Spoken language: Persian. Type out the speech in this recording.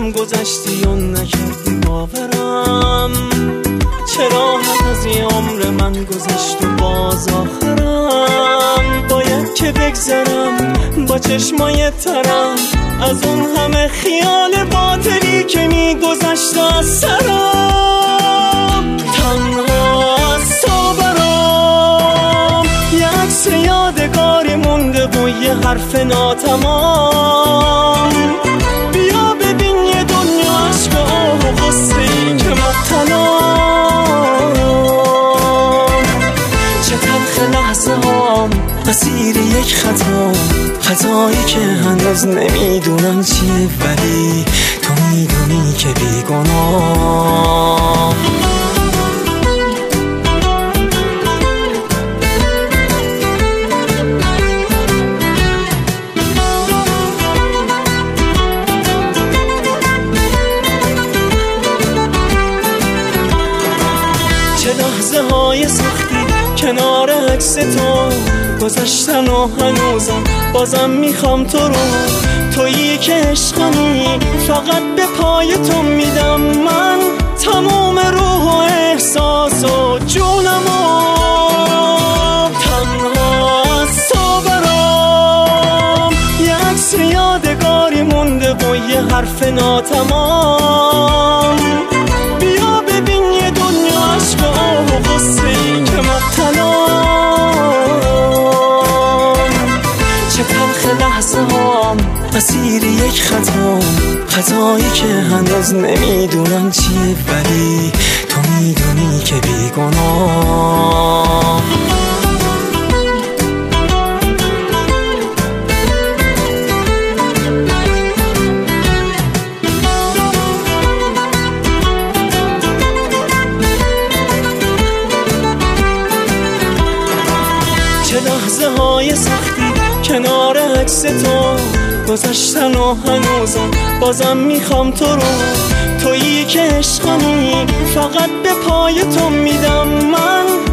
هم گذشتی و نکردی باورم، چرا حد از یه عمر من گذشت و باز آخرم. باید که بگذرم با چشمای ترم از اون همه خیال باطلی که میگذشت از سرم. تنها از تو برام یه عکس یادگاری مونده و یه حرف ناتمام. بیا ببین یه دنیا عشق و آه و غصه‌ای که مبتلام. چه تلخ لحظه هام اسیر یک خطایی که هنوز نمیدونم چیه، ولی تو میدونی که بیگناه. چه لحظه های سختی کنار عکس تو گذشتن و هنوزم بازم میخوام تو رو. تویی که عشقمی فقط به پای تو میدم من تمام روح و احساس و جونمو. تنها از تو برام یه عکس یادگاری مونده و یه حرف ناتمام. بیا ببین یه دنیا عشق و آه و غصه‌ای که مبتلام. چه تلخ لحظه هام اسیر یک خطایی که هنوز نمیدونم چیه، ولی تو میدونی که بیگناه. چه لحظه های سختی کنار عکس تو گذشتن و هنوزم بازم میخوام تو رو. تویی که عشقمی فقط به پای تو میدم من